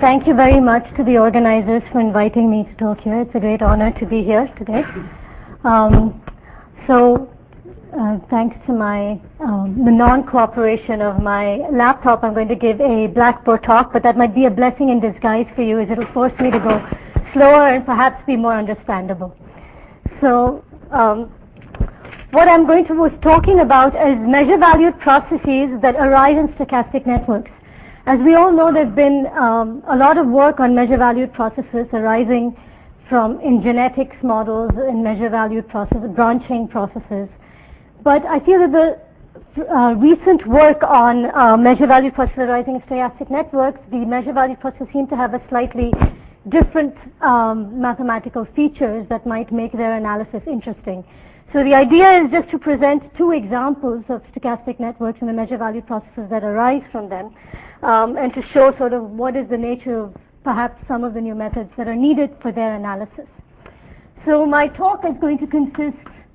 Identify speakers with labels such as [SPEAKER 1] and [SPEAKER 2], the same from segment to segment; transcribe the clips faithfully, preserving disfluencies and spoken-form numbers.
[SPEAKER 1] thank you very much to the organizers for inviting me to talk here. It's a great honor to be here today. Um, so, uh, thanks to my um, the non-cooperation of my laptop, I'm going to give a Blackboard talk, but that might be a blessing in disguise for you, as it'll force me to go slower and perhaps be more understandable. So, um, what I'm going to was talking about is measure-valued processes that arise in stochastic networks. As we all know, there's been um, a lot of work on measure-valued processes arising from in genetics models, in measure-valued processes, branching processes. But I feel that the uh, recent work on uh, measure-valued processes arising in stochastic networks, the measure-valued processes seem to have a slightly different um, mathematical features that might make their analysis interesting. So the idea is just to present two examples of stochastic networks and the measure-valued processes that arise from them, um, and to show sort of what is the nature of perhaps some of the new methods that are needed for their analysis. So my talk is going to consist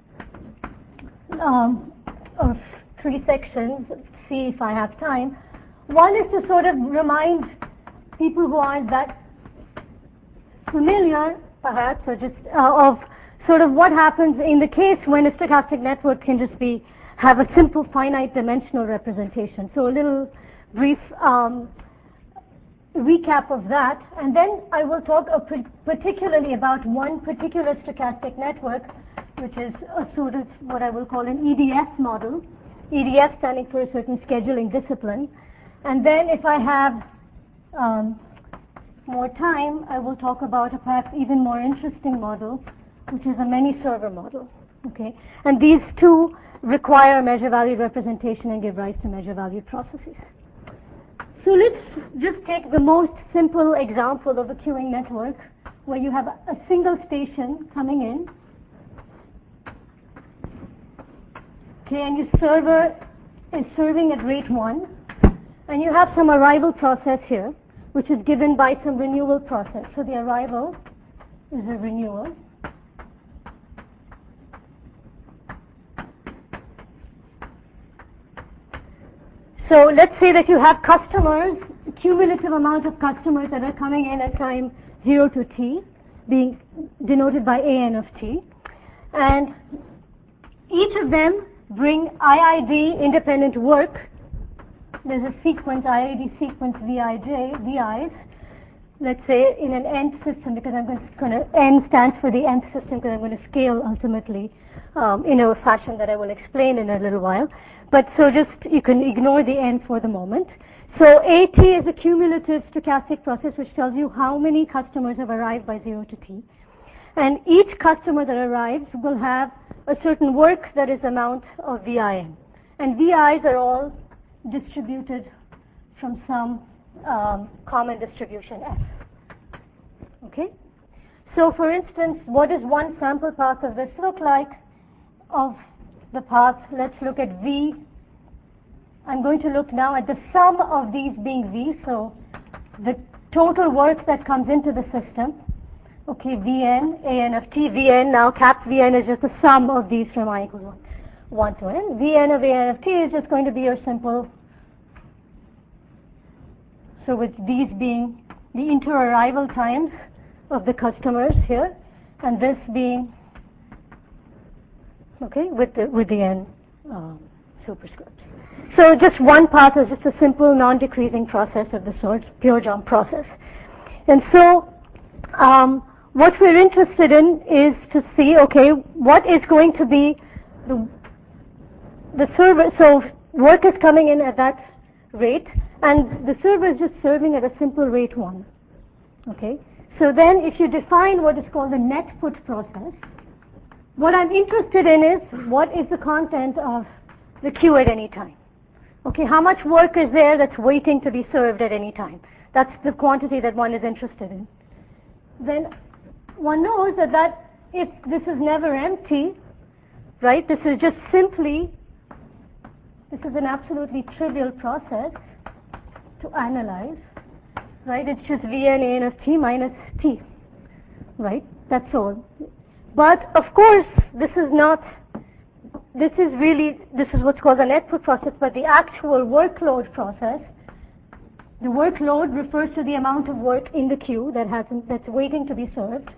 [SPEAKER 1] um, of three sections. Let's see if I have time. One is to sort of remind people who aren't that familiar, perhaps, or just uh, of sort of what happens in the case when a stochastic network can just be have a simple finite dimensional representation. So a little brief um, recap of that, and then I will talk a particularly about one particular stochastic network, which is a sort of what I will call an E D S model, E D S standing for a certain scheduling discipline. And then if I have um, more time, I will talk about a perhaps even more interesting model, which is a many-server model. Okay, and these two require measure-valued representation and give rise to measure-valued processes. So let's just take the most simple example of a queuing network, where you have a single station coming in. Okay, and your server is serving at rate one, and you have some arrival process here, which is given by some renewal process. So the arrival is a renewal. So let's say that you have customers, cumulative amount of customers that are coming in at time zero to t, being denoted by A N of t. And each of them bring I I D independent work. There's a sequence, I I D sequence Vij, Vi's, let's say in an nth system, because I'm going to, N stands for the nth system, because I'm going to scale ultimately um, in a fashion that I will explain in a little while. But so just, you can ignore the n for the moment. So A T is a cumulative stochastic process which tells you how many customers have arrived by zero to t. And each customer that arrives will have a certain work that is amount of V I N. And V Is are all distributed from some um, common distribution F. Okay? So for instance, what does one sample path of this look like? Of the path, let's look at V. I'm going to look now at the sum of these being V, so the total work that comes into the system. Okay, Vn, An of t, Vn, now cap Vn is just the sum of these from I equals one, one to n. Vn of An of t is just going to be your simple, so with these being the inter-arrival times of the customers here, and this being okay, with the, with the n um, superscripts. So just one path is just a simple non-decreasing process of the sort, pure jump process. And so um, what we're interested in is to see, okay, what is going to be the, the server, so work is coming in at that rate, and the server is just serving at a simple rate one. Okay, so then if you define what is called the net put process, what I'm interested in is what is the content of the queue at any time. Okay, how much work is there that's waiting to be served at any time? That's the quantity that one is interested in. Then one knows that, that if this is never empty, right, this is just simply, this is an absolutely trivial process to analyze, right? It's just Vn An of t minus t, right? That's all. But of course, this is not, this is really, this is what's called the net put process, but the actual workload process the workload refers to the amount of work in the queue that hasn't, that's waiting to be served,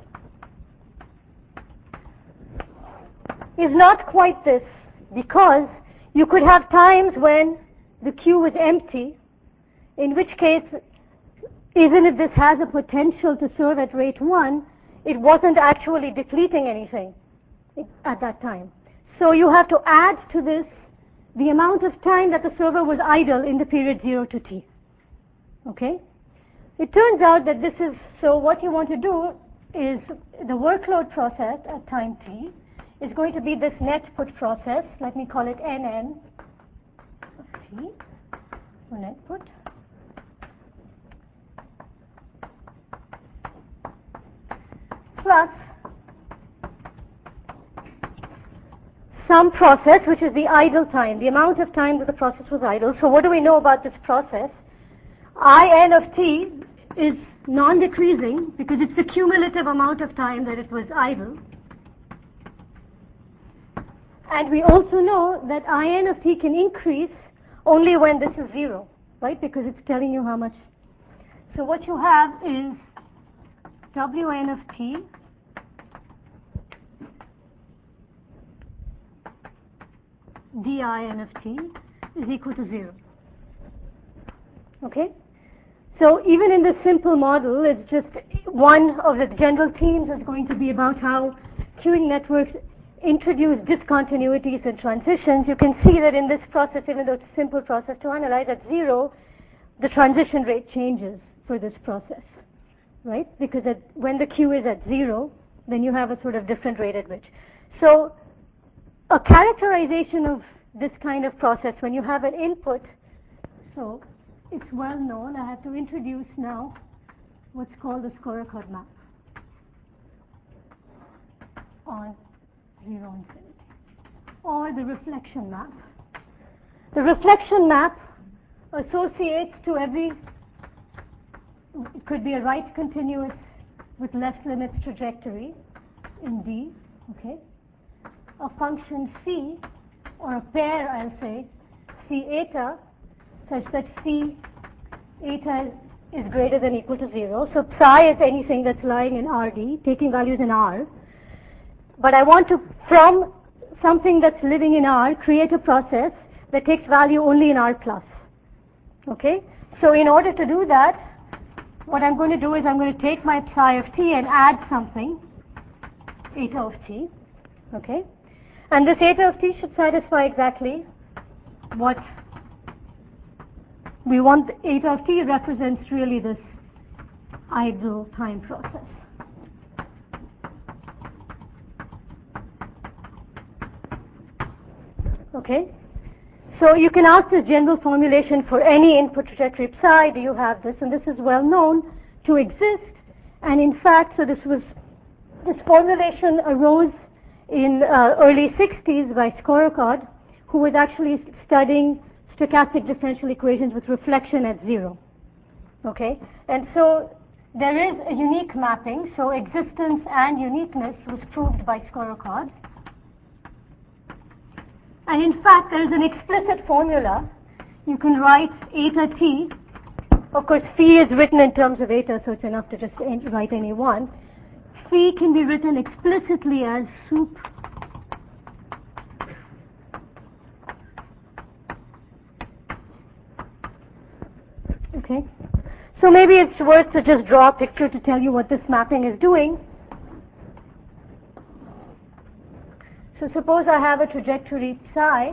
[SPEAKER 1] is not quite this, because you could have times when the queue is empty, in which case, even if this has a potential to serve at rate one, it wasn't actually depleting anything at that time. So you have to add to this the amount of time that the server was idle in the period zero to t. Okay? It turns out that this is, so what you want to do is the workload process at time t is going to be this net put process. Let me call it N N of t, or net put. Plus some process, which is the idle time, the amount of time that the process was idle. So what do we know about this process? I n of t is non-decreasing because it's the cumulative amount of time that it was idle. And we also know that I n of t can increase only when this is zero, right? Because it's telling you how much. So what you have is Wn of t din of t is equal to zero. Okay? So even in this simple model, it's just one of the general themes is going to be about how queuing networks introduce discontinuities and transitions. You can see that in this process, even though it's a simple process to analyze at zero, the transition rate changes for this process, right? Because at, when the queue is at zero, then you have a sort of different rate at which. So a characterization of this kind of process, when you have an input, so it's well known. I have to introduce now what's called the Skorokhod map on zero infinity, or the reflection map. The reflection map associates to every, it could be a right continuous with left limits trajectory in D, okay, a function phi, or a pair, I'll say, phi eta, such that phi eta is greater than equal to zero. So psi is anything that's lying in R D, taking values in R. But I want to, from something that's living in R, create a process that takes value only in R plus. Okay? So in order to do that, what I'm going to do is I'm going to take my psi of t and add something, eta of t. Okay? And this eta of t should satisfy exactly what we want. The eta of t represents really this idle time process. Okay? So you can ask this general formulation for any input trajectory psi, do you have this? And this is well known to exist. And in fact, so this was, this formulation arose in uh, early sixties by Skorokhod, who was actually studying stochastic differential equations with reflection at zero. Okay? And so there is a unique mapping, so existence and uniqueness was proved by Skorokhod. And in fact, there is an explicit formula. You can write eta t. Of course, phi is written in terms of eta, so it's enough to just write any one. Phi can be written explicitly as sup okay. So maybe it's worth to just draw a picture to tell you what this mapping is doing. So suppose I have a trajectory psi,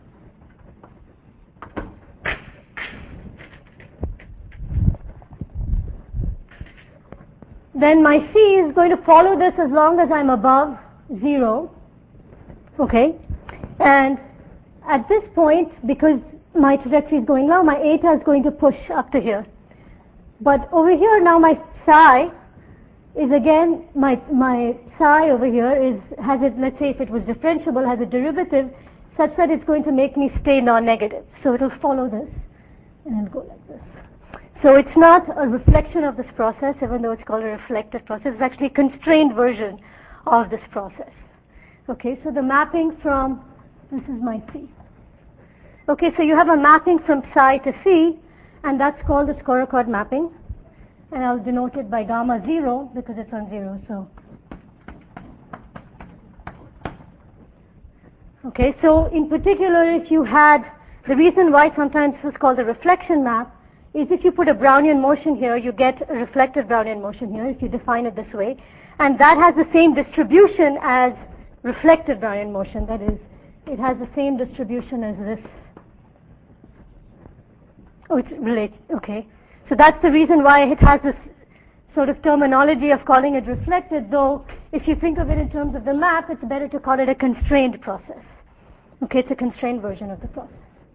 [SPEAKER 1] then my phi is going to follow this as long as I'm above zero, okay? And at this point, because my trajectory is going low, my eta is going to push up to here. But over here now my psi is again, my my psi over here is, has it, let's say if it was differentiable, has a derivative such that it's going to make me stay non-negative. So it'll follow this and it'll go like this. So it's not a reflection of this process, even though it's called a reflected process. It's actually a constrained version of this process. Okay, so the mapping from, this is my phi. Okay, so you have a mapping from psi to phi, and that's called the scorecard mapping, and I'll denote it by gamma zero because it's on zero. So, okay, so in particular, if you had, the reason why sometimes this is called a reflection map is if you put a Brownian motion here, you get a reflected Brownian motion here, if you define it this way, and that has the same distribution as reflected Brownian motion, that is, it has the same distribution as this. Oh, it's related, okay. So that's the reason why it has this sort of terminology of calling it reflected, though if you think of it in terms of the map, it's better to call it a constrained process. Okay, it's a constrained version of the process.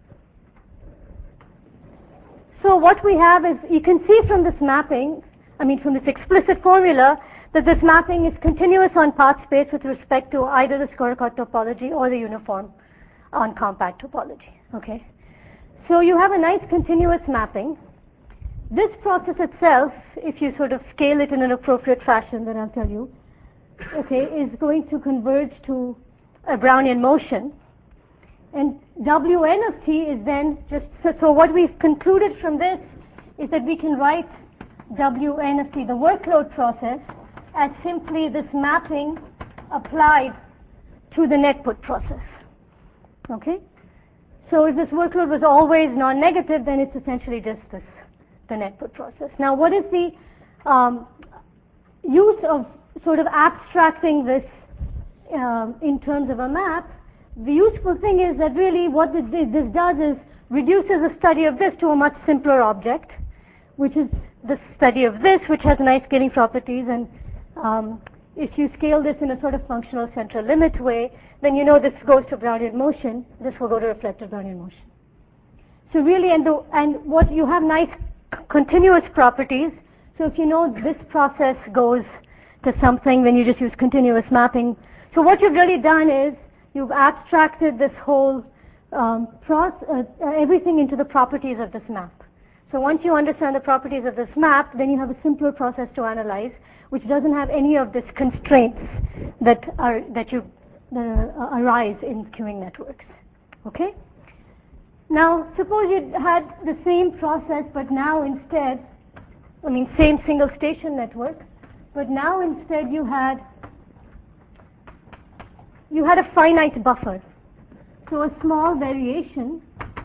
[SPEAKER 1] So what we have is, you can see from this mapping, I mean from this explicit formula, that this mapping is continuous on path space with respect to either the scorecard topology or the uniform on compact topology. Okay, so you have a nice continuous mapping. This process itself, if you sort of scale it in an appropriate fashion, then I'll tell you, okay, is going to converge to a Brownian motion. And Wn of t is then just, so, so what we've concluded from this is that we can write Wn of t, the workload process, as simply this mapping applied to the net put process. Okay? So if this workload was always non-negative, then it's essentially just this, the net put process. Now what is the um, use of sort of abstracting this um, in terms of a map? The useful thing is that really what this, this does is reduces the study of this to a much simpler object, which is the study of this, which has nice scaling properties, and um, if you scale this in a sort of functional central limit way, then you know this goes to Brownian motion, this will go to reflected Brownian motion. So really, and, the, and what you have nice continuous properties, so if you know this process goes to something, then you just use continuous mapping. So what you've really done is, you've abstracted this whole um, process, uh, everything into the properties of this map. So once you understand the properties of this map, then you have a simpler process to analyze, which doesn't have any of these constraints that are that you uh, arise in queuing networks. Okay? Now, suppose you had the same process, but now instead, I mean, same single station network, but now instead you had you had a finite buffer. So a small variation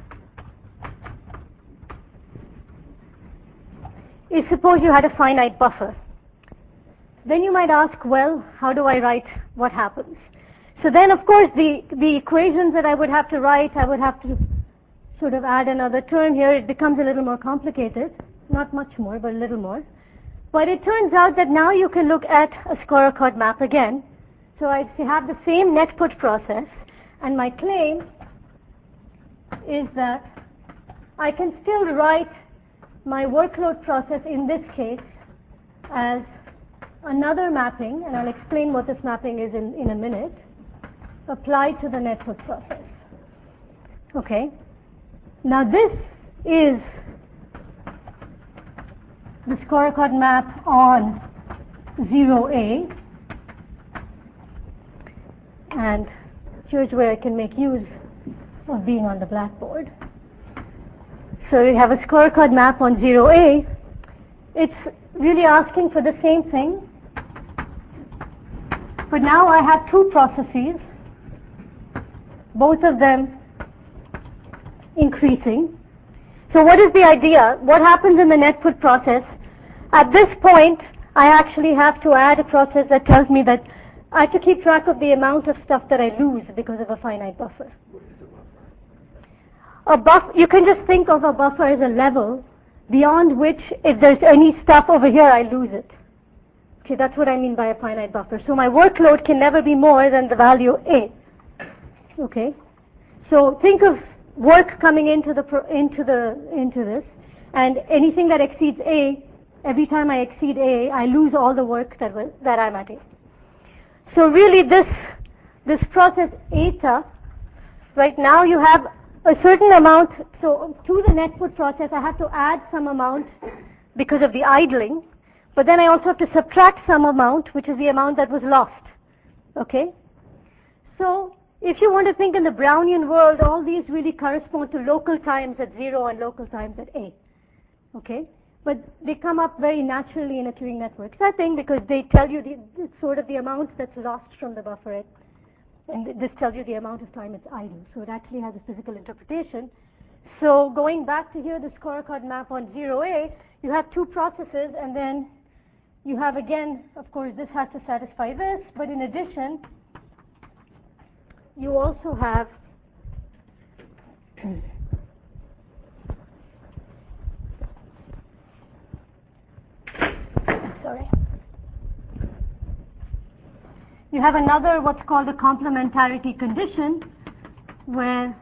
[SPEAKER 1] is, suppose you had a finite buffer. Then you might ask, well, how do I write what happens? So then, of course, the, the equations that I would have to write, I would have to sort of add another term here. It becomes a little more complicated. Not much more, but a little more. But it turns out that now you can look at a scorecard map again. So I have the same net put process, and my claim is that I can still write my workload process in this case as another mapping, and I'll explain what this mapping is in, in a minute, applied to the net put process. Okay. Now this is the scorecard map on zero A. And here's where I can make use of being on the blackboard. So we have a scorecard map on zero A. It's really asking for the same thing, but now I have two processes, both of them increasing. So what is the idea? What happens in the net put process? At this point, I actually have to add a process that tells me that I have to keep track of the amount of stuff that I lose because of a finite buffer. A buff, you can just think of a buffer as a level beyond which, if there's any stuff over here, I lose it. Okay, that's what I mean by a finite buffer. So my workload can never be more than the value A. Okay, so think of work coming into the pro, into the into this, and anything that exceeds A, every time I exceed A, I lose all the work that was that I'm at A. So really this, this process eta, right now you have a certain amount, so to the net put process I have to add some amount because of the idling, but then I also have to subtract some amount, which is the amount that was lost. Okay? So if you want to think in the Brownian world, all these really correspond to local times at zero and local times at A. okay? But they come up very naturally in a queuing network setting because they tell you the, the sort of the amount that's lost from the buffer, and this tells you the amount of time it's idle. So it actually has a physical interpretation. So going back to here, the scorecard map on zero A, you have two processes, and then you have, again, of course, this has to satisfy this, but in addition, you also have sorry. You have another what's called a complementarity condition, where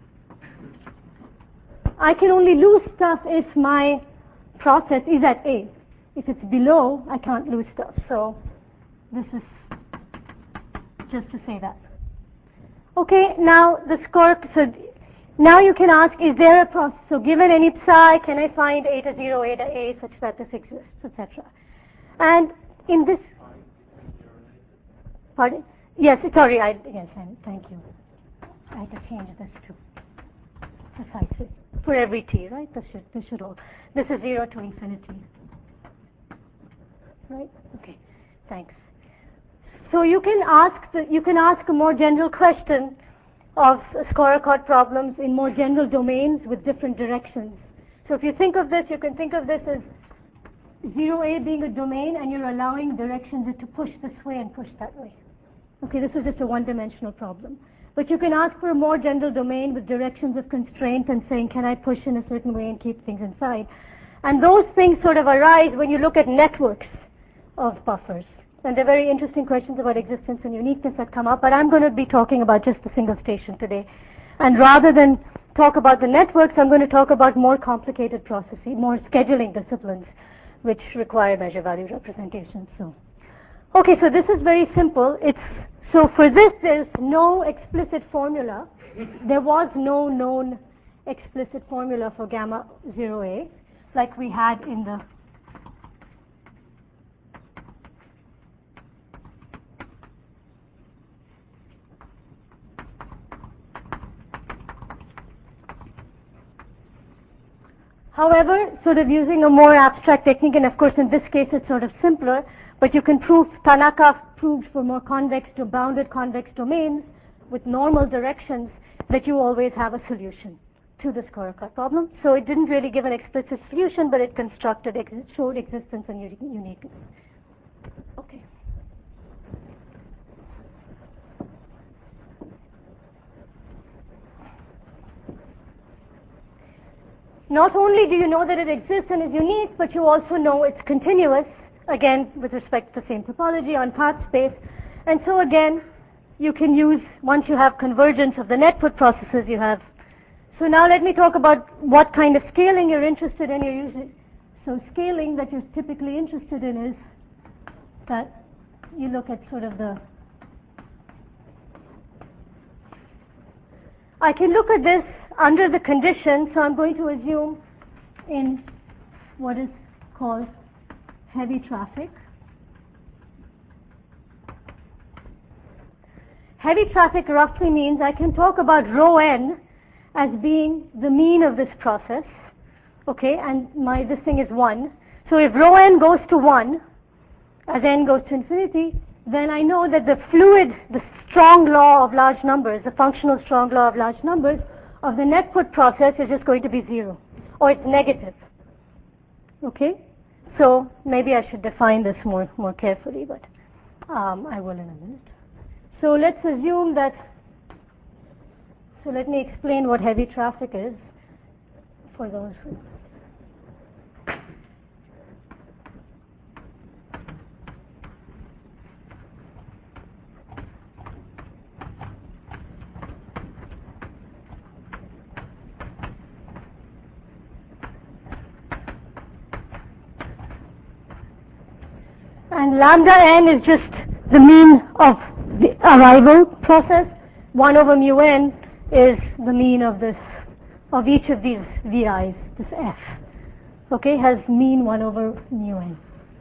[SPEAKER 1] I can only lose stuff if my process is at A. If it's below, I can't lose stuff. So this is just to say that. Okay, now the score, so now you can ask, is there a process, so given any psi, can I find eta zero, eta A such that this exists, et cetera. And in this, pardon? Yes, sorry, I, yes, thank you. I had to change this to precisely for every t, right? This should, this should all, this is zero to infinity. Right? Okay, thanks. So you can ask the, you can ask a more general question of scorecard problems in more general domains with different directions. So if you think of this, you can think of this as zero A being a domain, and you're allowing directions to push this way and push that way. Okay, this is just a one-dimensional problem. But you can ask for a more general domain with directions of constraint and saying, can I push in a certain way and keep things inside? And those things sort of arise when you look at networks of buffers. And they're very interesting questions about existence and uniqueness that come up, but I'm going to be talking about just the single station today. And rather than talk about the networks, I'm going to talk about more complicated processes, more scheduling disciplines, which require measure value representation. So, okay, so this is very simple. It's so for this, there's no explicit formula. There was no known explicit formula for gamma zero A, like we had in the However, sort of using a more abstract technique, and of course in this case it's sort of simpler, but you can prove, Tanaka proved for more convex to bounded convex domains with normal directions that you always have a solution to the scorecard problem. So it didn't really give an explicit solution, but it constructed, showed existence and uniqueness. Okay. Not only do you know that it exists and is unique, but you also know it's continuous, again, with respect to the same topology on path space. And so again, you can use, once you have convergence of the network processes you have. So now let me talk about what kind of scaling you're interested in. You're usually, so scaling that you're typically interested in is that you look at sort of the, I can look at this under the condition, so I'm going to assume in what is called heavy traffic. Heavy traffic roughly means I can talk about rho n as being the mean of this process, okay, and my this thing is one. So if rho n goes to one, as n goes to infinity, then I know that the fluid, the strong law of large numbers, the functional strong law of large numbers of the network process is just going to be zero, or it's negative. Okay? So maybe I should define this more, more carefully, but um, I will in a minute. So let's assume that, so let me explain what heavy traffic is for those who and lambda n is just the mean of the arrival process. one over mu n is the mean of this, of each of these vi's, this f. Okay, has mean one over mu n.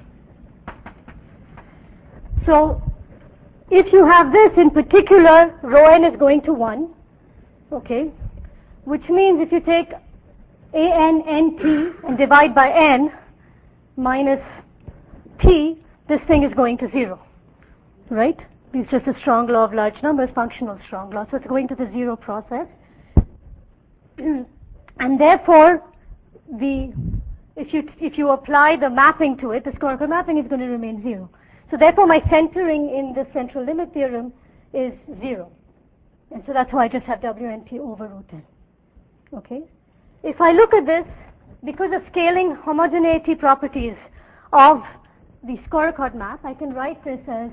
[SPEAKER 1] So if you have this in particular, rho n is going to one, okay, which means if you take an nt and divide by n minus t, this thing is going to zero, right? It's just a strong law of large numbers, functional strong law. So it's going to the zero process. And therefore, the if you if you apply the mapping to it, the spherical mapping is going to remain zero. So therefore, my centering in the central limit theorem is zero. And so that's why I just have W N T over root n. Okay? If I look at this, because of scaling homogeneity properties of the scorecard map, I can write this as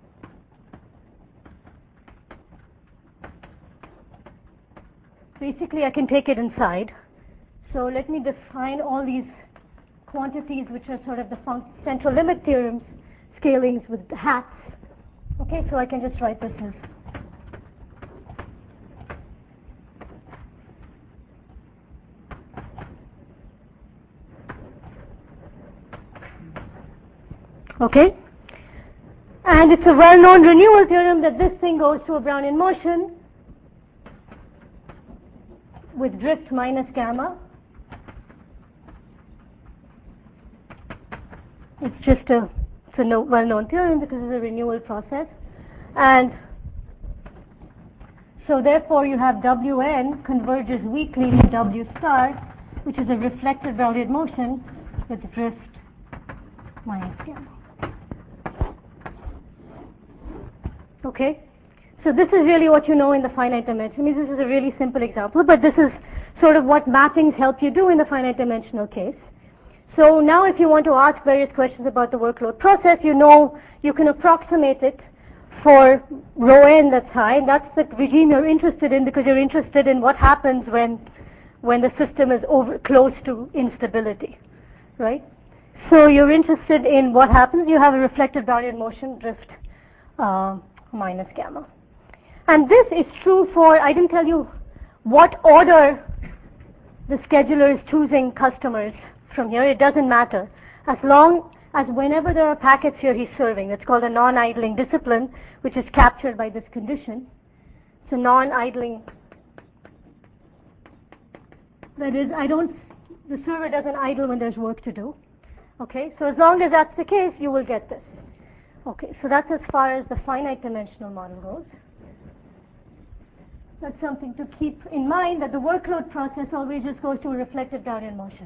[SPEAKER 1] basically I can take it inside. So let me define all these quantities which are sort of the central limit theorems, scalings with hats. Okay, so I can just write this as okay, and it's a well-known renewal theorem that this thing goes to a Brownian motion with drift minus gamma. It's just a, it's a no, well-known theorem because it's a renewal process, and so therefore you have Wn converges weakly to W star, which is a reflected Brownian motion with drift minus gamma. Okay, so this is really what you know in the finite dimension. I mean, this is a really simple example, but this is sort of what mappings help you do in the finite dimensional case. So now if you want to ask various questions about the workload process, you know you can approximate it for rho n that's high, and that's the regime you're interested in because you're interested in what happens when when the system is over close to instability, right? So you're interested in what happens. You have a reflected Brownian motion drift uh, minus gamma. And this is true for, I didn't tell you what order the scheduler is choosing customers from here. It doesn't matter. As long as whenever there are packets here he's serving, it's called a non-idling discipline, which is captured by this condition. It's a non-idling, that is, I don't, the server doesn't idle when there's work to do. Okay, so as long as that's the case, you will get this. Okay, so that's as far as the finite dimensional model goes. That's something to keep in mind, that the workload process always just goes to a reflected Brownian motion.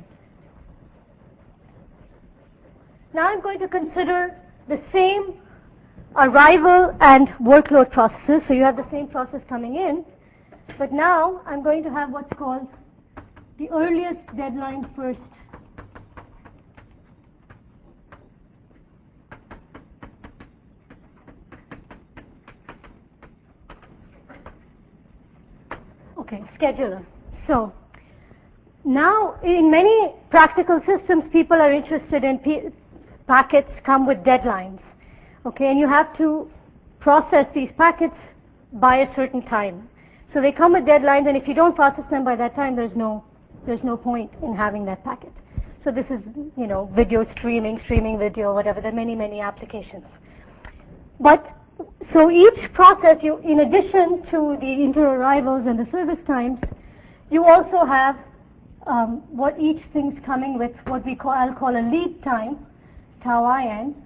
[SPEAKER 1] Now I'm going to consider the same arrival and workload processes. So you have the same process coming in, but now I'm going to have what's called the earliest deadline first. Okay, scheduler. So now in many practical systems, people are interested in p packets come with deadlines. Okay, and you have to process these packets by a certain time. So they come with deadlines, and if you don't process them by that time, there's no there's no point in having that packet. So this is, you know, video streaming, streaming video, whatever. There are many, many applications. But so each process, you, in addition to the inter-arrivals and the service times, you also have um, what each thing's coming with, what we call, I'll call a lead time, tau in.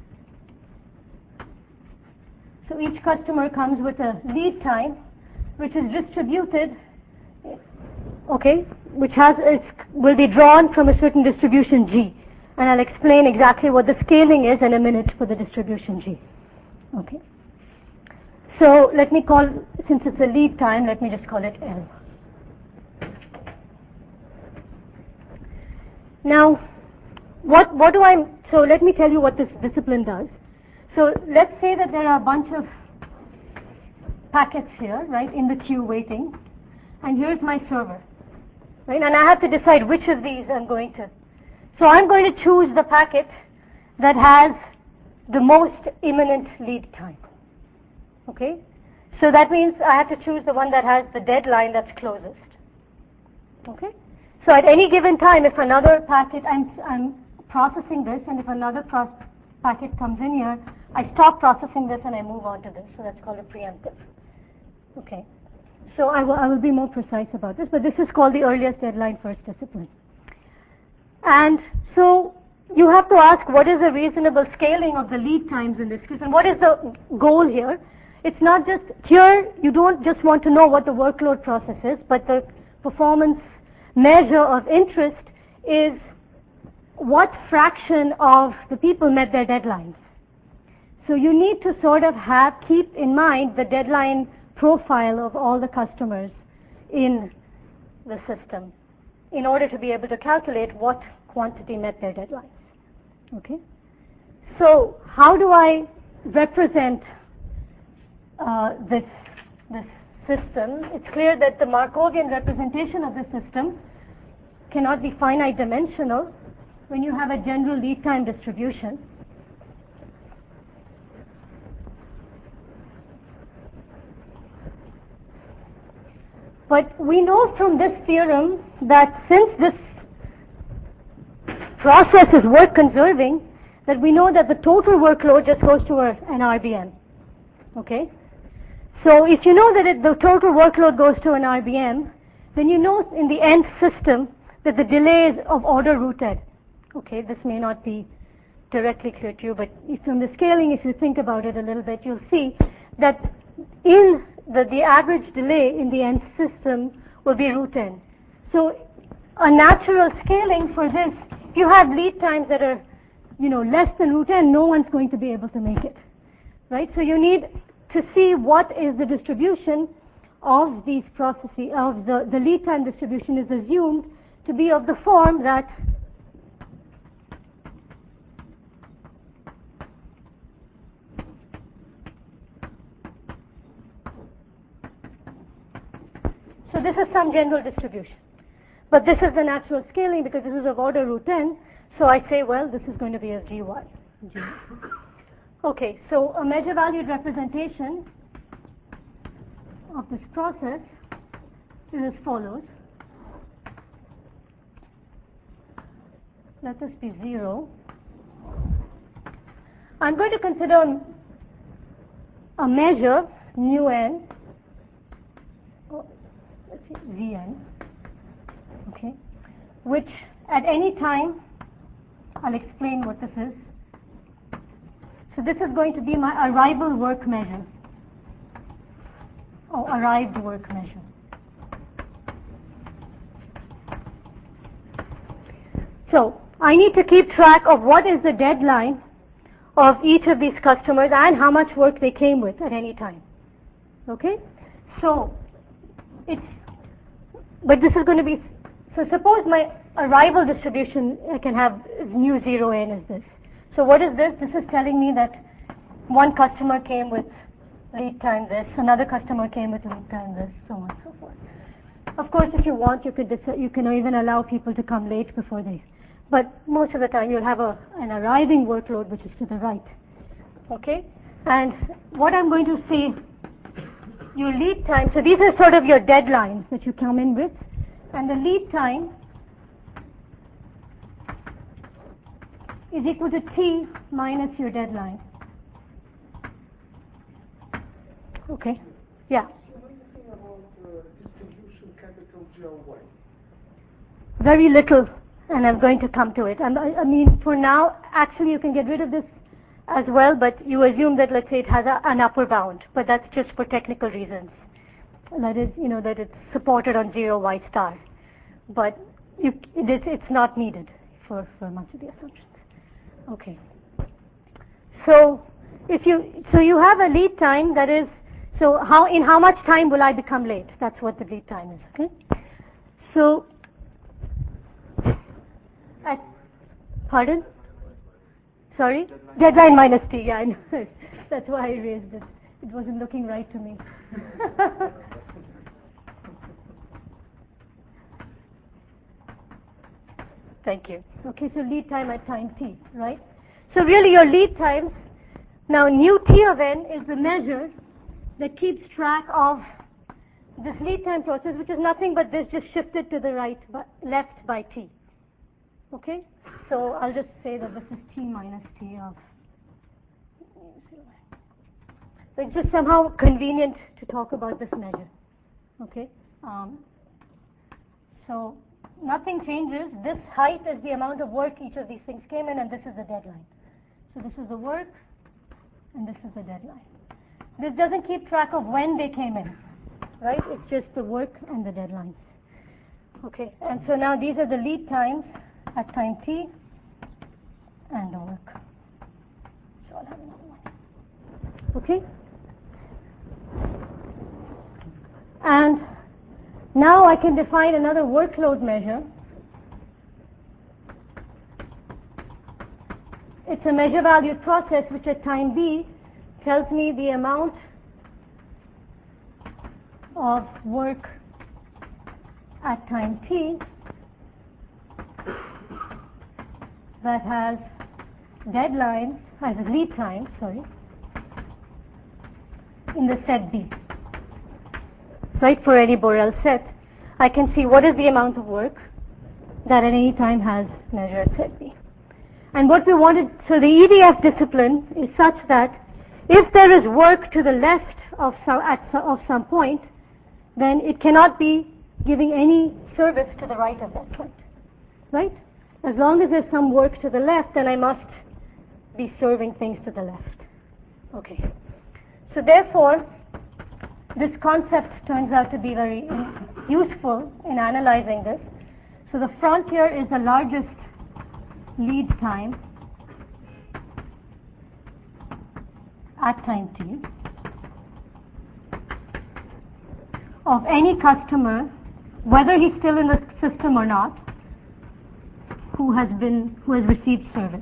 [SPEAKER 1] So each customer comes with a lead time, which is distributed, okay, which has it will be drawn from a certain distribution G, and I'll explain exactly what the scaling is in a minute for the distribution G. Okay. So let me call, since it's a lead time, let me just call it L. Now, what what do I? So let me tell you what this discipline does. So let's say that there are a bunch of packets here, right, in the queue waiting, and here's my server, right, and I have to decide which of these I'm going to. So I'm going to choose the packet that has the most imminent lead time. Okay, so that means I have to choose the one that has the deadline that's closest. Okay, so at any given time, if another packet, I'm, I'm processing this, and if another pro packet comes in here, I stop processing this and I move on to this. So that's called a preemptive. Okay, So I will, I will be more precise about this, but this is called the earliest deadline first discipline. And so you have to ask what is a reasonable scaling of the lead times in this case, and what is the goal here? It's not just, here you don't just want to know what the workload process is, but the performance measure of interest is what fraction of the people met their deadlines. So you need to sort of have, keep in mind the deadline profile of all the customers in the system in order to be able to calculate what quantity met their deadlines. Okay? So how do I represent uh, this, this system? It's clear that the Markovian representation of the system cannot be finite dimensional when you have a general lead time distribution. But we know from this theorem that since this process is work conserving, that we know that the total workload just goes to a, an R B M. Okay? So if you know that it, the total workload goes to an R B M, then you know in the end system that the delay is of order rooted. Okay, this may not be directly clear to you, but if from the scaling, if you think about it a little bit, you'll see that in the, the average delay in the end system will be root n. So a natural scaling for this, if you have lead times that are, you know, less than root n, no one's going to be able to make it, right? So you need to see what is the distribution of these processes, of the, the lead time distribution is assumed to be of the form that so this is some general distribution. But this is the natural scaling because this is of order root n, so I say, well, this is going to be a G Y. G. Okay, so a measure valued representation of this process is as follows. Let this be zero. I'm going to consider a measure, nu n, oh, let's see, Vn, okay, which at any time, I'll explain what this is. So this is going to be my arrival work measure, or arrived work measure. So I need to keep track of what is the deadline of each of these customers and how much work they came with at any time. Okay? So it's, but this is going to be, so suppose my arrival distribution I can have nu zero n is this. So what is this? This is telling me that one customer came with lead time this, another customer came with lead time this, so on and so forth. Of course, if you want, you could decide, you can even allow people to come late before they, but most of the time you'll have a, an arriving workload which is to the right. Okay? And what I'm going to say, your lead time, so these are sort of your deadlines that you come in with, and the lead time is equal to T minus your deadline. Okay? Yeah?
[SPEAKER 2] So what do you think about uh, distribution capital G L Y?
[SPEAKER 1] Very little, and I'm going to come to it. And I, I mean, for now, actually you can get rid of this as well, but you assume that, let's say, it has a, an upper bound, but that's just for technical reasons. That is, you know, that it's supported on zero Y star. But you, it is, it's not needed for, for much of the assumptions. Okay. So if you, so you have a lead time that is, so how, in how much time will I become late? That's what the lead time is, okay? So, at, pardon? Sorry? Deadline minus T, yeah, I know. That's why I raised it. It wasn't looking right to me. Thank you. Okay, so lead time at time T, right? So really your lead times, now nu T of n is the measure that keeps track of this lead time process, which is nothing but this just shifted to the right, by, left by T. Okay? So I'll just say that this is T minus T of, so it's just somehow convenient to talk about this measure. Okay, um, so nothing changes. This height is the amount of work each of these things came in, and this is the deadline. So this is the work, and this is the deadline. This doesn't keep track of when they came in, right? It's just the work and the deadlines. Okay, and so now these are the lead times at time t and the work. So I'll have another one. Okay? And now I can define another workload measure. It's a measure valued process which at time b tells me the amount of work at time t that has deadline, has a lead time, sorry, in the set B. Right, for any Borel set, I can see what is the amount of work that at any time has measure at set B. And what we wanted, so the E D F discipline is such that if there is work to the left of some, at some, of some point, then it cannot be giving any service to the right of that point, right? As long as there's some work to the left, then I must be serving things to the left. Okay. So therefore, this concept turns out to be very useful in analyzing this. So the frontier is the largest lead time at time t of any customer, whether he's still in the system or not, who has been who has received service.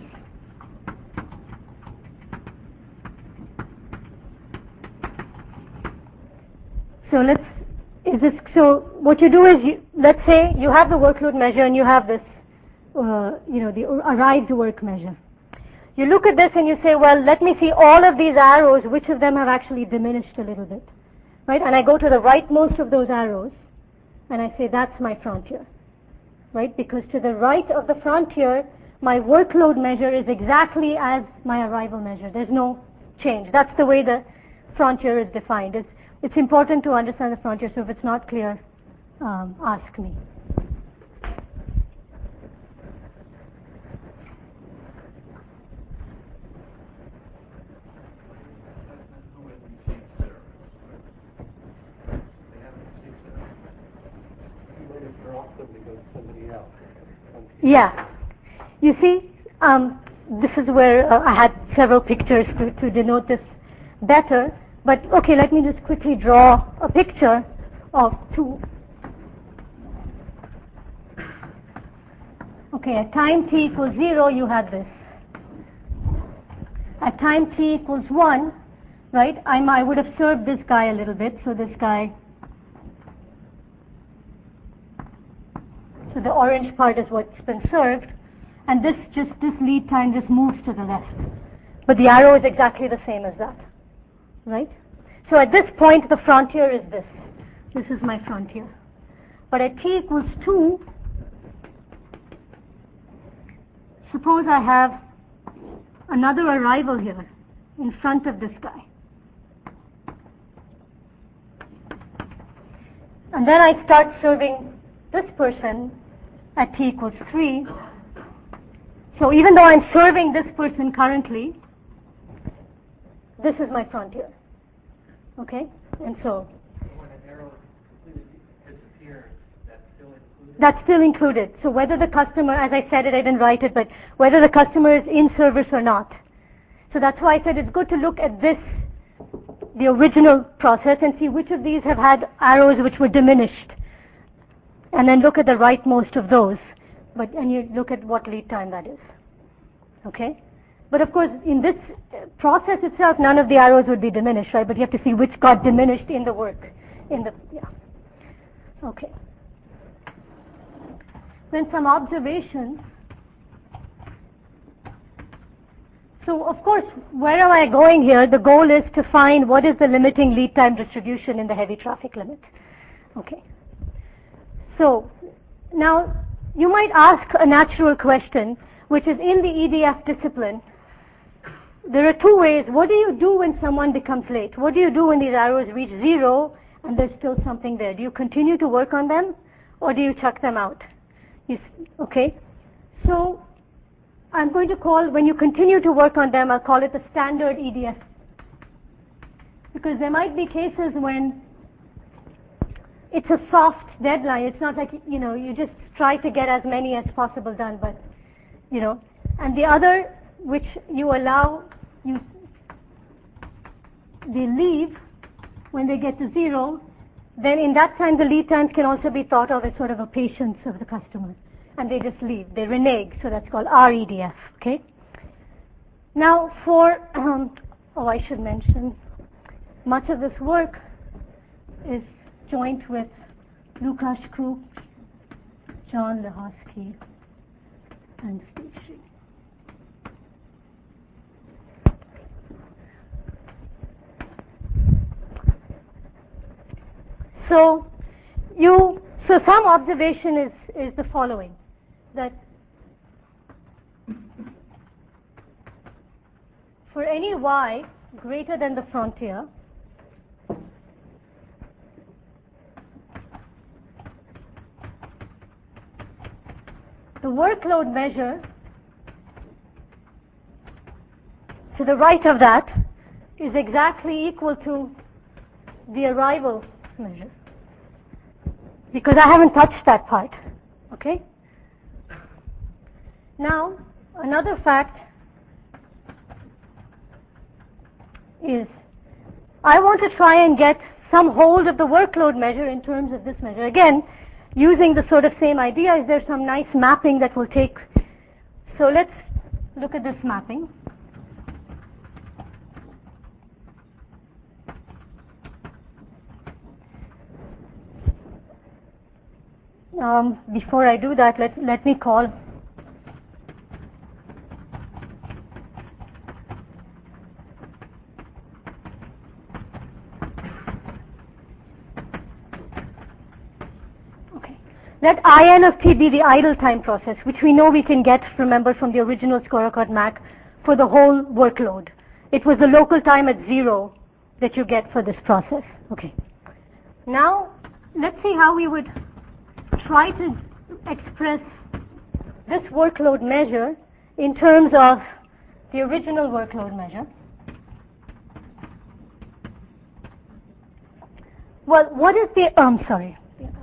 [SPEAKER 1] So let's is this so what you do is you, let's say you have the workload measure and you have this uh, you know the arrived work measure. You look at this and you say, well, let me see all of these arrows, which of them have actually diminished a little bit, right? And I go to the rightmost of those arrows and I say that's my frontier, right? Because to the right of the frontier, my workload measure is exactly as my arrival measure. There's no change. That's the way the frontier is defined. It's, it's important to understand the frontier, so if it's not clear, um, ask me. Yeah. You see, um, this is where uh, I had several pictures to, to denote this better. But, okay, let me just quickly draw a picture of two. Okay, at time t equals zero, you had this. At time t equals one, right, I'm, I would have served this guy a little bit. So this guy, so the orange part is what's been served. And this just, this lead time just moves to the left. But the arrow is exactly the same as that. Right? So at this point, the frontier is this. This is my frontier. But at t equals two, suppose I have another arrival here in front of this guy. And then I start serving this person at t equals three. So even though I'm serving this person currently, this is my frontier. Okay? And so
[SPEAKER 2] when an arrow completely disappears, that's still included?
[SPEAKER 1] That's still included. So whether the customer, as I said it, I didn't write it, but whether the customer is in service or not. So that's why I said it's good to look at this, the original process, and see which of these have had arrows which were diminished. And then look at the rightmost of those. But and you look at what lead time that is. Okay? But of course, in this process itself, none of the arrows would be diminished, right? But you have to see which got diminished in the work. In the yeah. Okay. Then some observations. So of course, where am I going here? The goal is to find what is the limiting lead time distribution in the heavy traffic limit. Okay. So now you might ask a natural question, which is in the E D F discipline. There are two ways. What do you do when someone becomes late? What do you do when these arrows reach zero and there's still something there. Do you continue to work on them, or do you chuck them out? You, okay? So I'm going to call, when you continue to work on them, I'll call it the standard E D F. Because there might be cases when it's a soft deadline. It's not like, you know, you just try to get as many as possible done, but, you know. And the other, which you allow, you they leave when they get to zero, then in that time the lead times can also be thought of as sort of a patience of the customer. And they just leave. They renege, so that's called R E D F, okay? Now for, um, oh, I should mention, much of this work is joint with Lukasz Kruk, John Lehosky, and Steve Shi. So you, so some observation is, is the following, that for any y greater than the frontier, the workload measure to the right of that is exactly equal to the arrival measure, because I haven't touched that part, okay? Now, another fact is I want to try and get some hold of the workload measure in terms of this measure. Again, using the sort of same idea, is there some nice mapping that will take? So let's look at this mapping. Um, before I do that, let, let me call okay. Let I N of T be the idle time process, which we know we can get, remember, from the original scorecard Mac for the whole workload. It was the local time at zero that you get for this process. Okay. Now, let's see how we would try to express this workload measure in terms of the original workload measure. Well, what is the, um, sorry.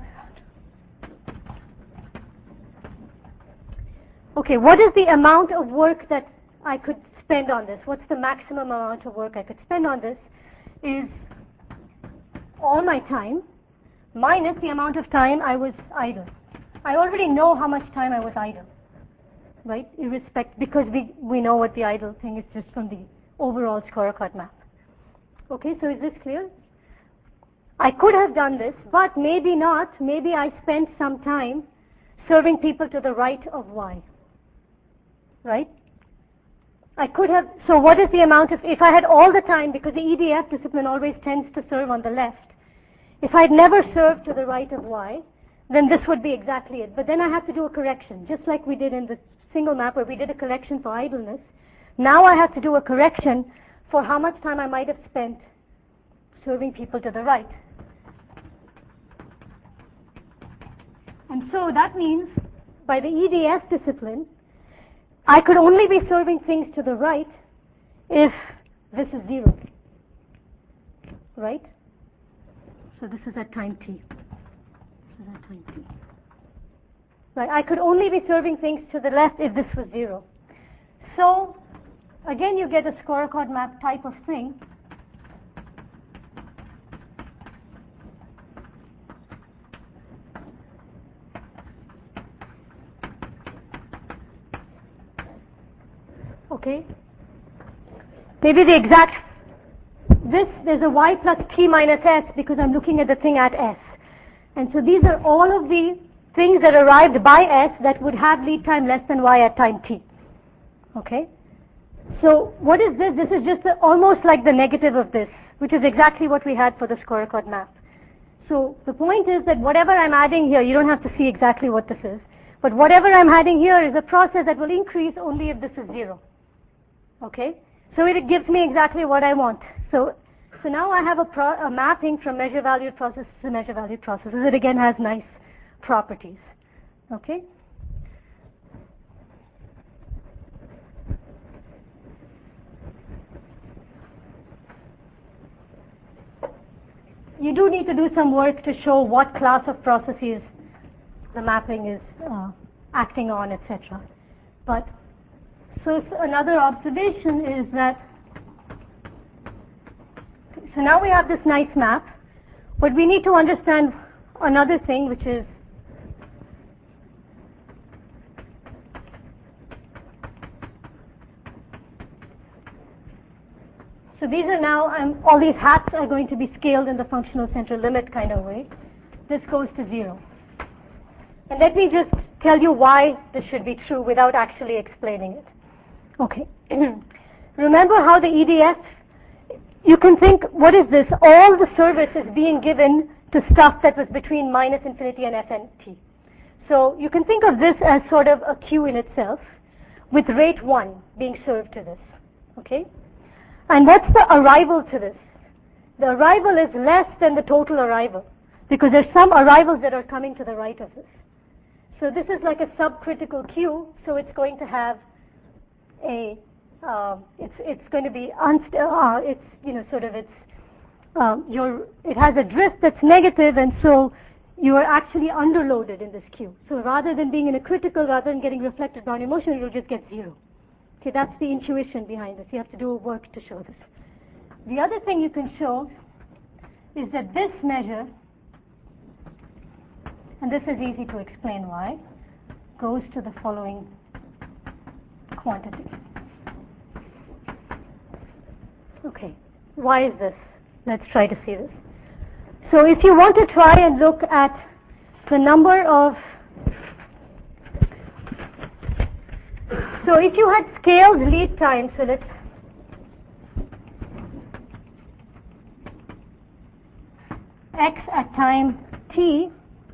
[SPEAKER 1] Okay, what is the amount of work that I could spend on this? What's the maximum amount of work I could spend on this? Is all my time minus the amount of time I was idle. I already know how much time I was idle, right? Irrespective, because we, we know what the idle thing is just from the overall scorecard map. Okay, so is this clear? I could have done this, but maybe not. Maybe I spent some time serving people to the right of Y, right? I could have, so what is the amount of, if I had all the time, because the E D F discipline always tends to serve on the left, if I'd never served to the right of Y, then this would be exactly it. But then I have to do a correction, just like we did in the single map where we did a correction for idleness. Now I have to do a correction for how much time I might have spent serving people to the right. And so that means by the E D F discipline, I could only be serving things to the right if this is zero, right? So this is at time t. This is at time t. Right, I could only be serving things to the left if this was zero. So again, you get a scorecard map type of thing. Okay. Maybe the exact, this, there's a y plus t minus s because I'm looking at the thing at s. And so these are all of the things that arrived by s that would have lead time less than y at time t. Okay. So what is this? This is just a, almost like the negative of this, which is exactly what we had for the scorecard map. So the point is that whatever I'm adding here, you don't have to see exactly what this is, but whatever I'm adding here is a process that will increase only if this is zero. Okay? So it gives me exactly what I want. So So now I have a, pro a mapping from measure valued processes to measure valued processes. It again has nice properties. Okay? You do need to do some work to show what class of processes the mapping is uh, acting on, et cetera. But so, so another observation is that, so now we have this nice map, but we need to understand another thing, which is so these are now, um, all these hats are going to be scaled in the functional central limit kind of way. This goes to zero. And let me just tell you why this should be true without actually explaining it. Okay. Remember how the E D F, you can think, what is this? All the service is being given to stuff that was between minus infinity and F N T. So you can think of this as sort of a queue in itself, with rate one being served to this. Okay? And what's the arrival to this? The arrival is less than the total arrival, because there's some arrivals that are coming to the right of this. So this is like a subcritical queue, so it's going to have a, uh, it's it's going to be unst uh, it's you know sort of it's um, your it has a drift that's negative, and so you are actually underloaded in this queue. So rather than being in a critical, rather than getting reflected Brownian motion, you'll just get zero. Okay, that's the intuition behind this. You have to do work to show this. The other thing you can show is that this measure, and this is easy to explain why, goes to the following quantity. Okay, why is this? Let's try to see this. So if you want to try and look at the number of, so if you had scaled lead time, so let's x at time t,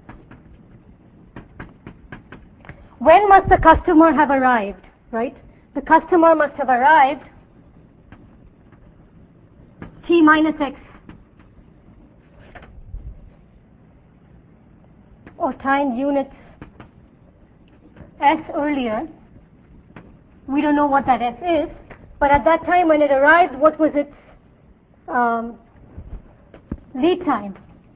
[SPEAKER 1] when must the customer have arrived, right? The customer must have arrived t minus x, or time units s earlier. We don't know what that s is, but at that time when it arrived, what was its um, lead time?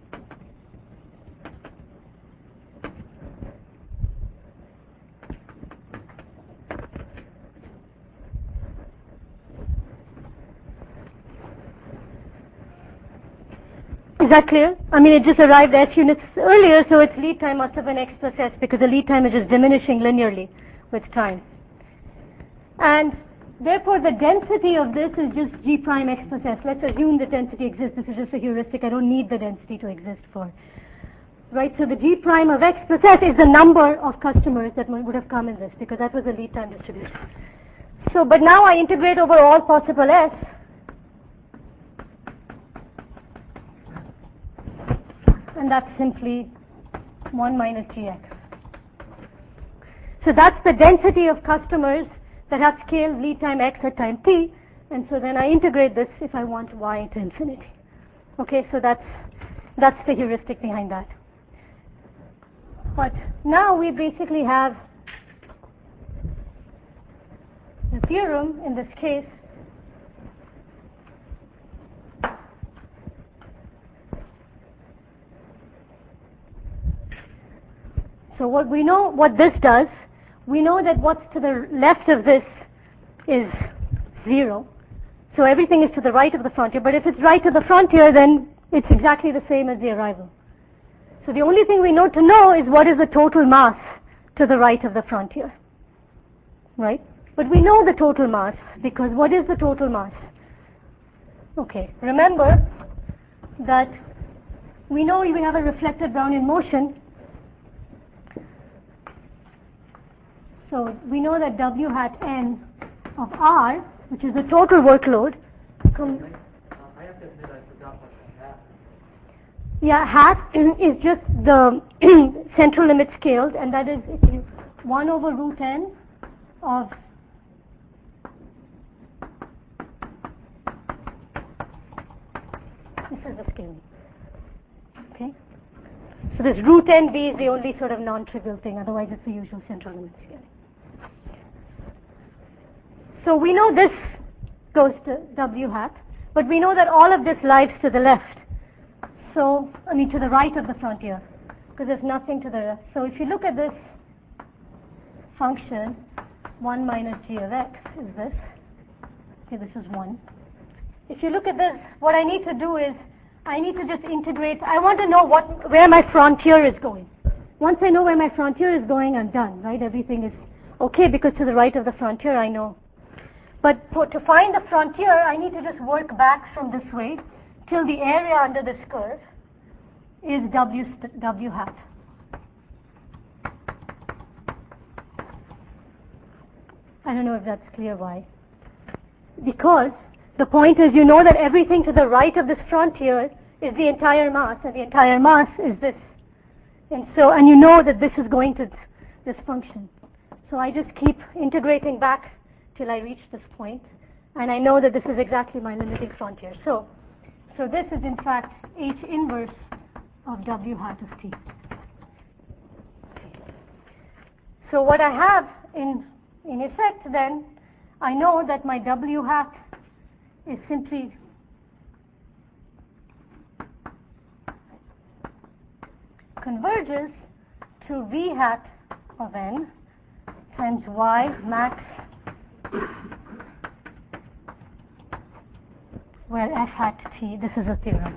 [SPEAKER 1] Is that clear? I mean, it just arrived s units earlier, so its lead time must have been x plus s, because the lead time is just diminishing linearly with time. And therefore, the density of this is just g prime x plus s. Let's assume the density exists. This is just a heuristic. I don't need the density to exist for. Right? So the g prime of x plus s is the number of customers that would have come in this, because that was the lead time distribution. So, but now I integrate over all possible s. And that's simply one minus gx. So that's the density of customers that have scaled lead time x at time t, and so then I integrate this if I want y to infinity. Okay, so that's that's the heuristic behind that. But now we basically have the theorem in this case so what we know what this does, we know that what's to the left of this is zero. So everything is to the right of the frontier. But if it's right to the frontier, then it's exactly the same as the arrival. So the only thing we know to know is what is the total mass to the right of the frontier. Right? But we know the total mass, because what is the total mass? Okay, remember that we know we have a reflected Brownian motion. So we know that W hat n of R, which is the total workload. Com
[SPEAKER 2] uh, I have to admit I forgot what the hat is.
[SPEAKER 1] Yeah, hat is just the central limit scaled, and that is if you one over root n of This is the scaling. Okay? So this root n b is the only sort of non-trivial thing, otherwise it's the usual central limit scaling. So we know this goes to w hat, but we know that all of this lies to the left. So, I mean to the right of the frontier, because there's nothing to the left. So if you look at this function, one minus g of x is this. Okay, this is one. If you look at this, what I need to do is, I need to just integrate. I want to know what where my frontier is going. Once I know where my frontier is going, I'm done, right? Everything is okay, because to the right of the frontier I know. But for, to find the frontier, I need to just work back from this way till the area under this curve is w, w hat. I don't know if that's clear why. Because the point is, you know that everything to the right of this frontier is the entire mass, and the entire mass is this. And so, and you know that this is going to this function. So I just keep integrating back till I reach this point, and I know that this is exactly my limiting frontier. So, so this is in fact H inverse of w hat of t. Okay. So what I have in in effect then, I know that my w hat is simply converges to v hat of n times y max where f hat t. This is a theorem.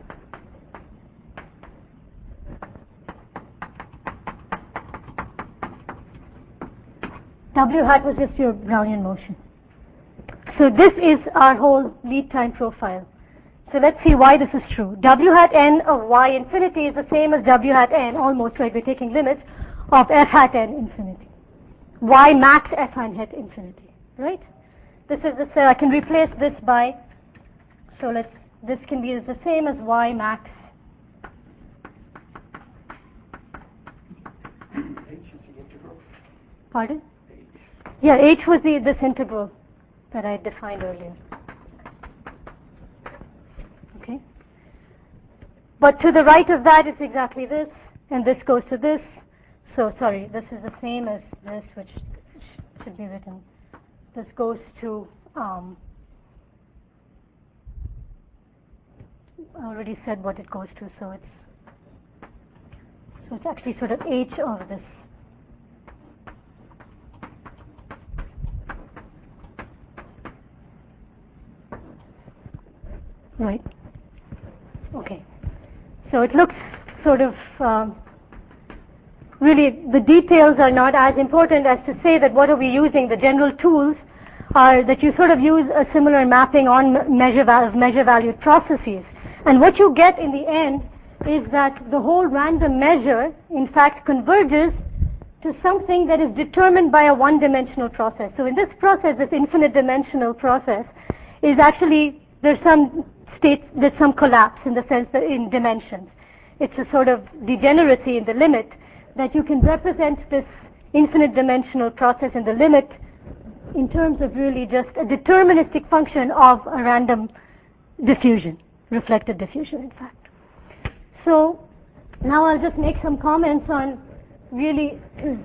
[SPEAKER 1] W hat was just your Brownian motion. So this is our whole lead time profile. So let's see why this is true. W hat n of y infinity is the same as w hat n, almost, right? We're taking limits of f hat n infinity. Y max f hat infinity, right? This is the, so I can replace this by, so let's, this can be the same as y max.
[SPEAKER 2] H is the integral.
[SPEAKER 1] Pardon?
[SPEAKER 2] H.
[SPEAKER 1] Yeah, h was the this integral that I defined earlier. Okay? But to the right of that is exactly this, and this goes to this. So, sorry, this is the same as this, which sh should be written. This goes to, um, I already said what it goes to, so it's, so it's actually sort of h of this. Right. Okay. So it looks sort of, um, really, the details are not as important as to say that what are we using. The general tools are that you sort of use a similar mapping on measure val measure valued processes. And what you get in the end is that the whole random measure, in fact, converges to something that is determined by a one-dimensional process. So in this process, this infinite dimensional process is actually, there's some state, there's some collapse in the sense that in dimensions. It's a sort of degeneracy in the limit that you can represent this infinite dimensional process in the limit in terms of really just a deterministic function of a random diffusion, reflected diffusion, in fact. So now I'll just make some comments on really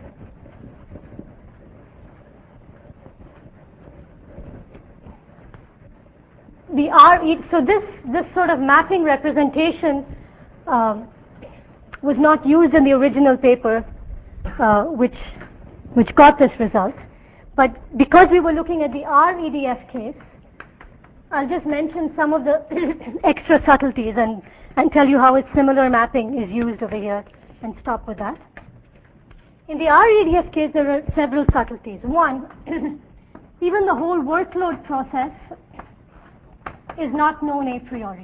[SPEAKER 1] the R E. So this this sort of mapping representation um, was not used in the original paper, uh, which which got this result. But because we were looking at the R E D F case, I'll just mention some of the extra subtleties and and tell you how its similar mapping is used over here, and stop with that. In the R E D F case, there are several subtleties. One, even the whole workload process is not known a priori.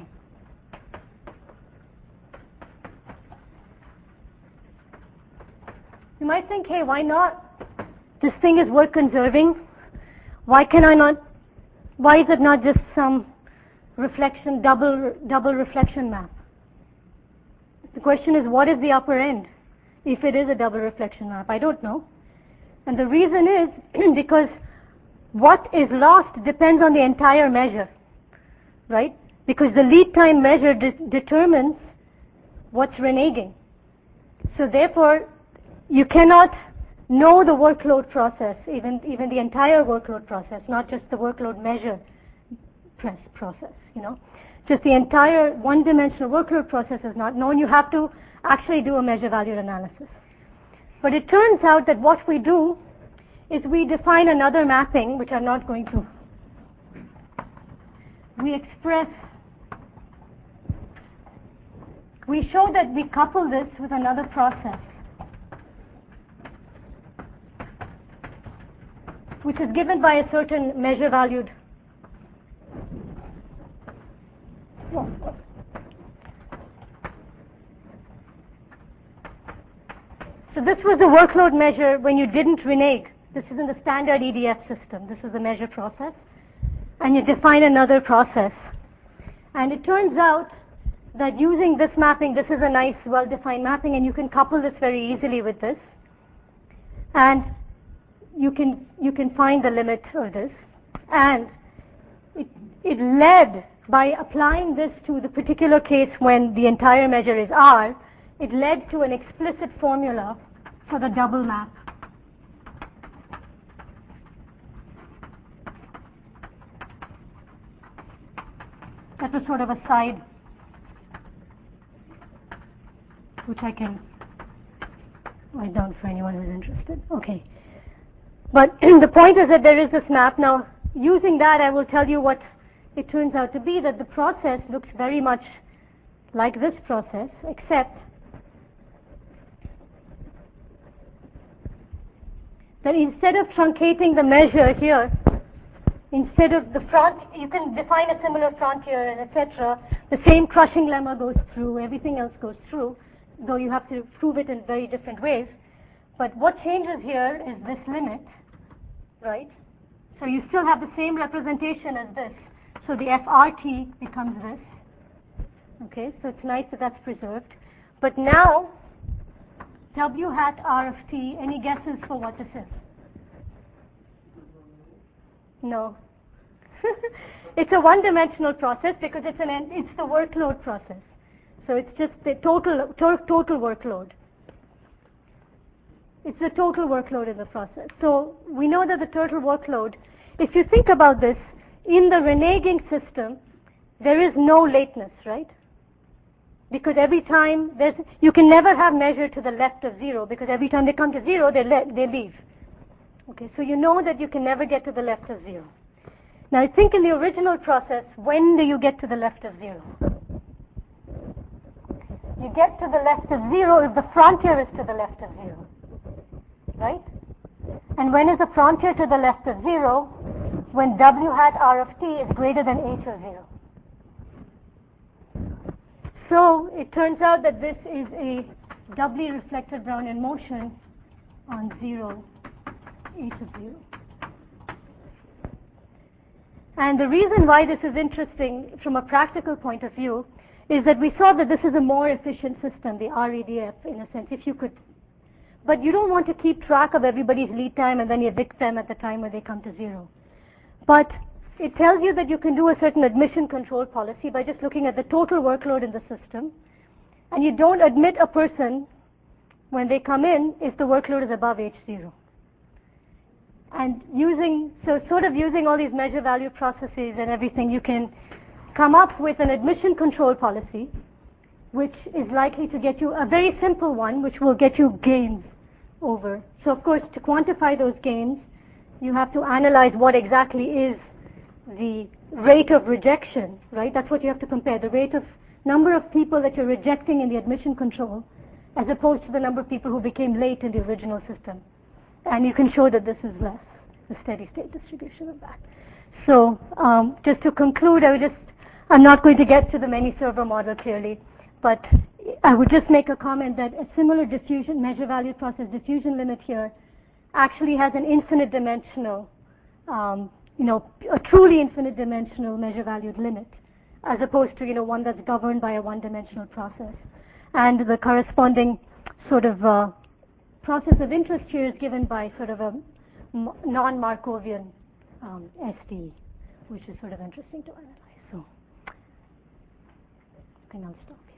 [SPEAKER 1] You might think, hey, why not? This thing is work conserving. Why can I not, why is it not just some reflection, double, double reflection map? The question is, what is the upper end if it is a double reflection map? I don't know. And the reason is because what is lost depends on the entire measure, right? because the lead time measure de determines what's reneging. So therefore, you cannot know the workload process, even, even the entire workload process, not just the workload measure press process, you know. Just the entire one-dimensional workload process is not known. You have to actually do a measure valued analysis. But it turns out that what we do is we define another mapping, which I'm not going to. We express, we show that we couple this with another process, which is given by a certain measure valued. So this was the workload measure when you didn't renege. This is in the standard E D F system. This is the measure process. And you define another process. And it turns out that using this mapping, this is a nice, well-defined mapping, and you can couple this very easily with this. And you can, you can find the limit of this. And it, it led, by applying this to the particular case when the entire measure is R, it led to an explicit formula for the double map. That was sort of a side, which I can write down for anyone who's interested. Okay. But the point is that there is this map. Now, using that, I will tell you what it turns out to be, that the process looks very much like this process, except that instead of truncating the measure here, instead of the front, you can define a similar frontier and et cetera. The same crushing lemma goes through, everything else goes through, though you have to prove it in very different ways. But what changes here is this limit, right? So you still have the same representation as this. So the F R T becomes this. Okay, so it's nice that that's preserved. But now, W hat R of T, any guesses for what this is? No. It's a one-dimensional process because it's an it's the workload process. So it's just the total to, total workload. It's the total workload in the process. So we know that the total workload, if you think about this, in the reneging system, there is no lateness, right? Because every time there's, you can never have measure to the left of zero, because every time they come to zero, they le they leave. Okay, so you know that you can never get to the left of zero. Now I think in the original process, when do you get to the left of zero? You get to the left of zero if the frontier is to the left of zero, right? And when is the frontier to the left of zero? When W hat R of T is greater than H of zero. So it turns out that this is a doubly reflected Brownian motion on zero, H of zero. And the reason why this is interesting from a practical point of view is that we saw that this is a more efficient system, the R E D F, in a sense, if you could. But you don't want to keep track of everybody's lead time and then evict them at the time when they come to zero. But it tells you that you can do a certain admission control policy by just looking at the total workload in the system, and you don't admit a person when they come in if the workload is above H zero. And using, so sort of using all these measure value processes and everything, you can come up with an admission control policy, which is likely to get you a very simple one, which will get you gains over. So of course, to quantify those gains, you have to analyze what exactly is the rate of rejection, right? That's what you have to compare, the rate of number of people that you're rejecting in the admission control as opposed to the number of people who became late in the original system. And you can show that this is less, the steady state distribution of that. So um, just to conclude, I would just, I'm not going to get to the many server model clearly, but I would just make a comment that a similar diffusion, measure value process diffusion limit here actually has an infinite dimensional, um, you know, a truly infinite dimensional measure valued limit, as opposed to, you know, one that's governed by a one-dimensional process. And the corresponding sort of uh, process of interest here is given by sort of a non-Markovian um, S D, which is sort of interesting to analyze. So and I'll stop here.